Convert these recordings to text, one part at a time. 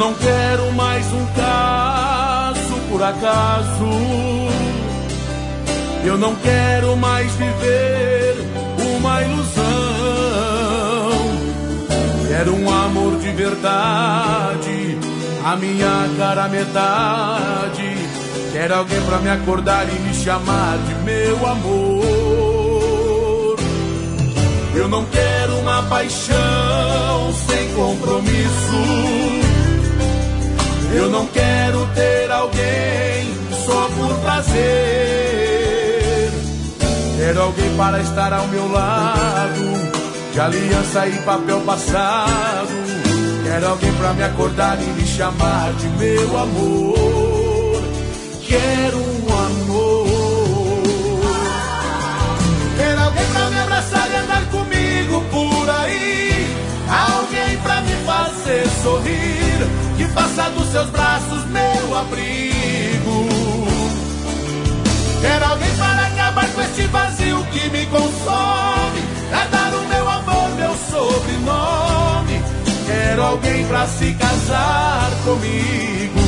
não quero mais um caso por acaso. Eu não quero mais viver uma ilusão. Quero um amor de verdade, a minha cara metade. Quero alguém pra me acordar e me chamar de meu amor. Eu não quero uma paixão sem compromisso. Eu não quero ter alguém só por prazer. Quero alguém para estar ao meu lado, de aliança e papel passado. Quero alguém pra me acordar e me chamar de meu amor. Quero um amor. Quero alguém pra me abraçar e andar comigo por aí. Alguém pra me fazer sorrir, que faça dos seus braços meu abrigo. Quero alguém para acabar com este vazio que me consome, pra dar o meu amor, meu sobrenome. Quero alguém pra se casar comigo.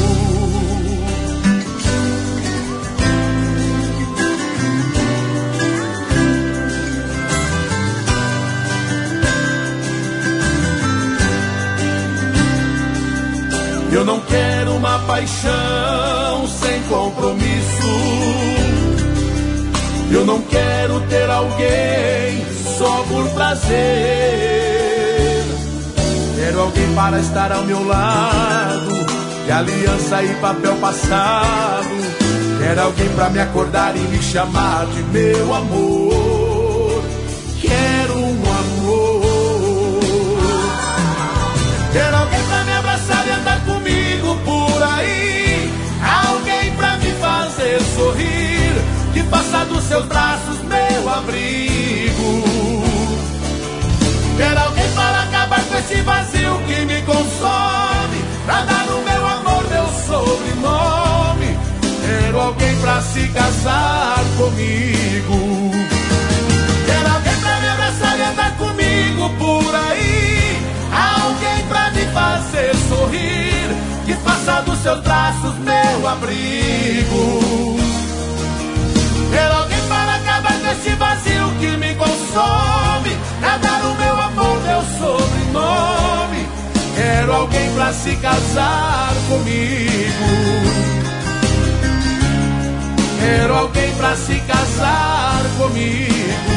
Eu não quero uma paixão sem compromisso. Eu não quero ter alguém só por prazer. Quero alguém para estar ao meu lado, de aliança e papel passado. Quero alguém para me acordar e me chamar de meu amor. Quero um amor. Quero alguém para me abraçar e andar comigo por aí. Alguém para me fazer sorrir, que faça dos seus braços meu abrigo. Quero alguém para acabar com esse vazio que me consome, pra dar o meu amor, meu sobrenome. Quero alguém pra se casar comigo. Quero alguém pra me abraçar e andar comigo por aí. Alguém pra me fazer sorrir, que faça dos seus braços meu abrigo. Quero alguém para acabar com esse vazio que me consome, pra dar o meu amor, meu sobrenome. Quero alguém pra se casar comigo. Quero alguém pra se casar comigo.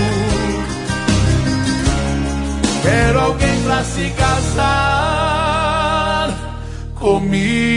Quero alguém pra se casar comigo.